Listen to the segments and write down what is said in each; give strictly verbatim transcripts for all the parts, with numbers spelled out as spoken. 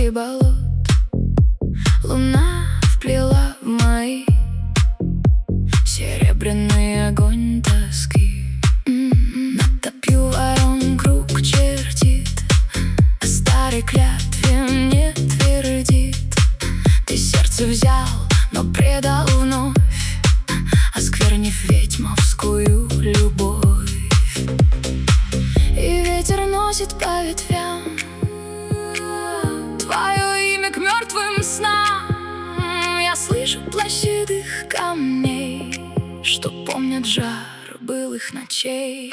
среди болот. Луна вплела в мои серебряный огонь тоски. Над топью ворон круг чертит, а старой клятве мне твердит: ты сердце взял, но предал вновь, осквернив ведьмовскую любовь. И ветер носит по ветвям твое имя к мертвым снам. Я слышу плач седых камней, что помнят жар былых ночей.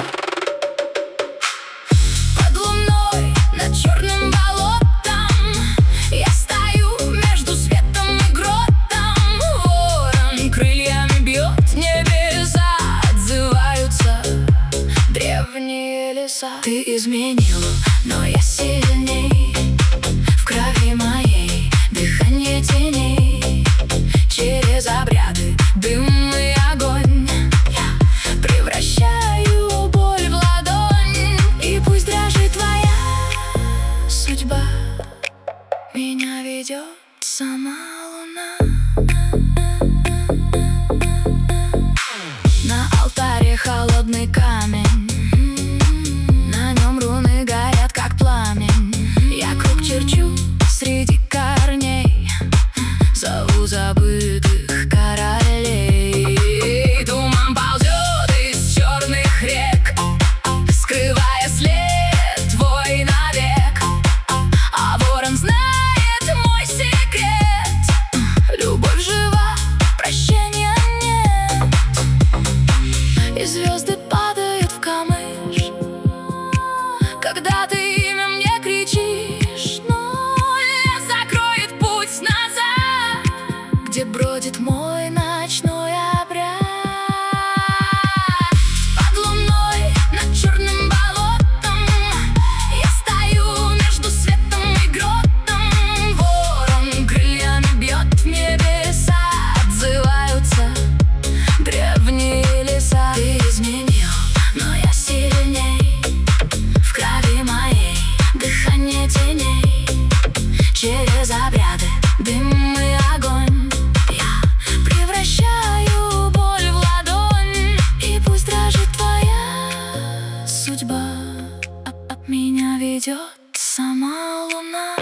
Под луной над черным болотом я стою между светом и гротом. Ворон крыльями бьет небеса, отзываются древние леса. Ты изменил, но я сильней, в крови моей дыхание теней. Через обряды, дым и огонь я превращаю боль в ладонь. И пусть дрожит твоя судьба, меня ведет сама луна. На алтаре холодный камень, на нем руны горят, как пламень. Я круг черчу среди корней, зову забытых королей. Туман ползет из черных рек, скрывая след твой навек. А ворон знает мой секрет: любовь жива, прощения нет. И звезды падают в камыш, когда ты имя мне кричишь. Но лес закроет путь назад, где бродит мой ночной обряд. Под луной над черным болотом я стою между светом и гротом. Ворон крыльями бьет в небеса, отзываются древние леса. Ты изменил, но я сильней, в крови моей дыхание теней. Через обряды, дым и огонь я превращаю боль в ладонь. И пусть дрожит твоя судьба, а, а меня ведет сама луна.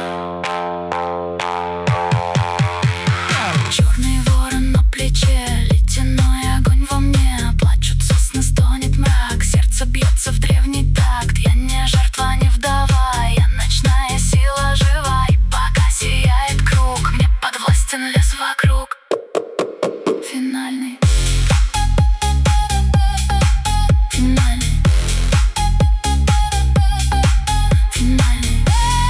Черный ворон на плече, ледяной огонь во мне. Плачут сосны, стонет мрак, сердце бьется в древний такт. Я не жертва, не вдова, я ночная сила жива. И пока сияет круг, мне подвластен лес вокруг. Финальный, финальный, финальный.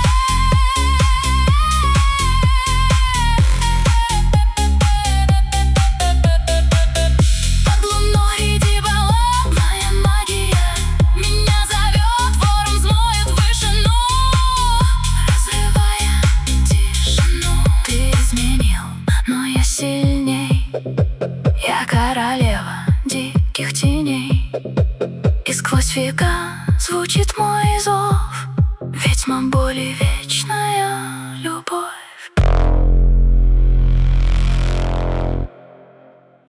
Под луной иди болот, моя магия меня зовет. Ворон взмоет в вышину, разрывая тишину. Ты изменил, но я сильней, я королева диких теней. И сквозь века звучит мой зов, ведьма боли.